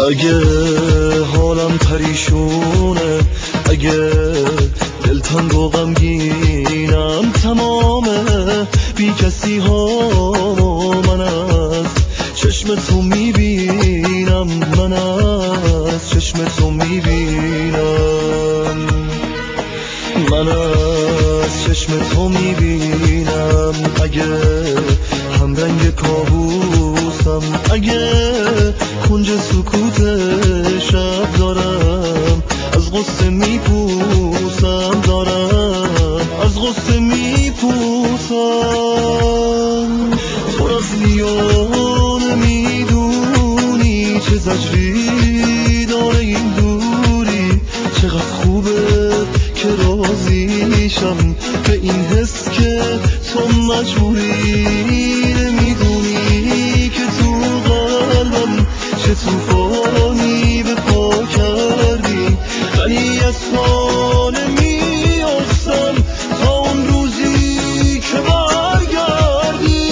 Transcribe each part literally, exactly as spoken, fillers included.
اگه حالم پریشونه، اگه دلتنگ و غمگینم تمامه، بی کسی ها من از چشم تو میبینم، من از چشم تو میبینم، من از چشم تو میبینم. اگه همرنگ کابوسم، اگه کنج سکوت شب دارم از غصه میپوسم، دارم از غصه میپوسم. تو رفتی و نمیدونی چه زجری داره این دوری، چقدر خوبه که راضیشم به این حس که تو مجبوری. نمیدونی که تو قلبم چه توفانی به پا کردی، ولی از پا نمیافتم تا اون روزی که برگردی.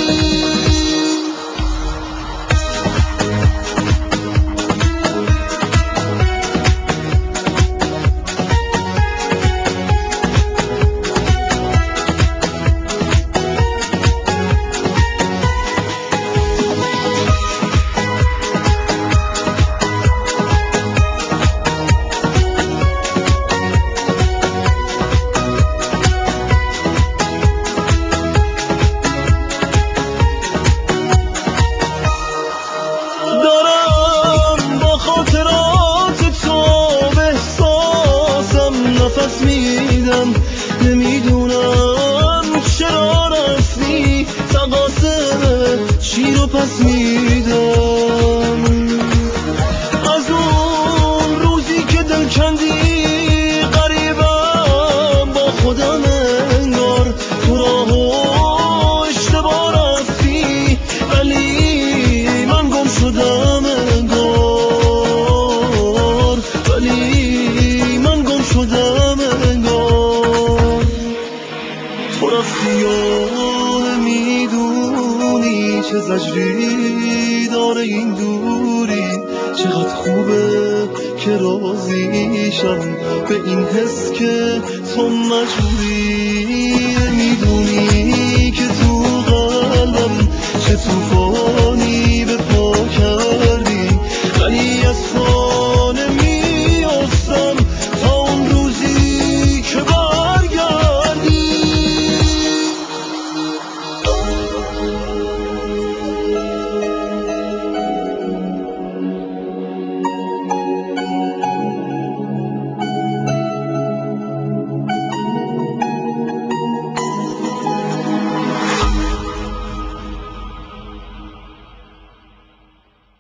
دارم با خاطرات تو به احساسم نفس میدم، نمیدونم چرا رفتی، تقاسم چی رو پس میدم. از اون روزی که دل کندی غریبم با خودم انگار، تو راه و اشتباه رفتی ولی من گم شدم انگار، ولی من گم شدم انگار. تو رفتی و نمیدونی چه زجری داره این دوری، چقدر خوبه که راضیشم به این حس که تو مجبوری. نمیدونی که تو قلبم چه توفانی